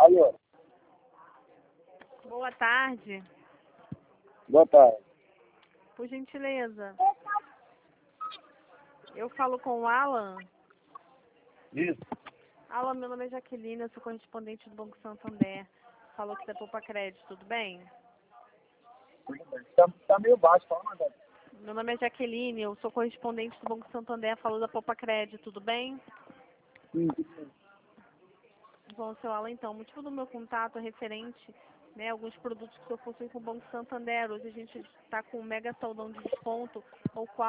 Alô, Boa tarde. boa tarde. Por gentileza. Eu falo com o Alan. Isso. Alan, meu nome é Jaqueline, eu sou correspondente do Banco Santander. Falou que da Poupa Crédito, tudo bem? Tudo bem. Tá meio baixo, fala mais alto. Meu nome é Jaqueline, eu sou correspondente do Banco Santander. Falou da Poupa Crédito, tudo bem? Sim, tudo bem. Bom, seu Alan, então, o motivo do meu contato é referente, né, a alguns produtos que eu possuo com o Banco Santander. Hoje a gente está com um mega saldão de desconto, o qual